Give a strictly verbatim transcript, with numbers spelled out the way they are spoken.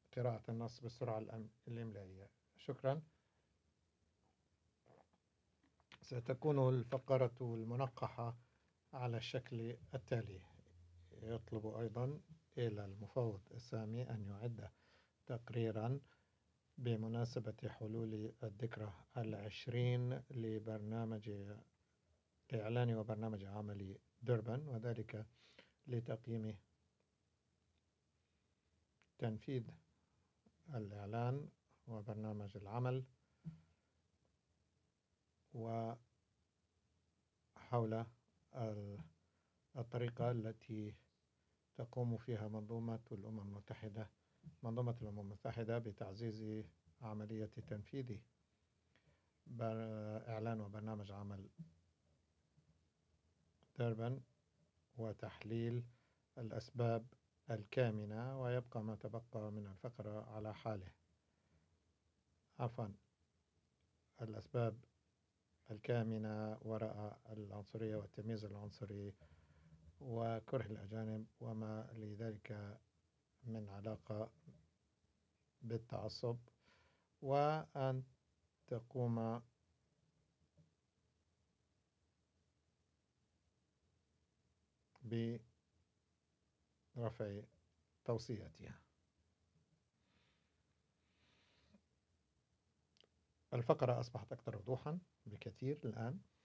قراءة النص بالسرعة الأم- الإملائية. شكرا. ستكون الفقرة المنقحة على الشكل التالي. يطلب أيضا إلى المفوض السامي أن يعد تقريرا بمناسبة حلول الذكرى العشرين لبرنامج لإعلان وبرنامج عمل دربن، وذلك لتقييم تنفيذ الإعلان وبرنامج العمل، وحول الطريقة التي تقوم فيها منظومة الأمم المتحدة منظومة الأمم المتحدة بتعزيز عملية تنفيذ إعلان وبرنامج عمل دربن وتحليل الأسباب الكامنة، ويبقى ما تبقى من الفقرة على حاله. عفوا، الأسباب الكامنة وراء العنصرية والتمييز العنصري وكره الأجانب وما لذلك من علاقة بالتعصب، وأن تقوم برفع توصياتها. الفقرة أصبحت أكثر وضوحا بكثير الآن.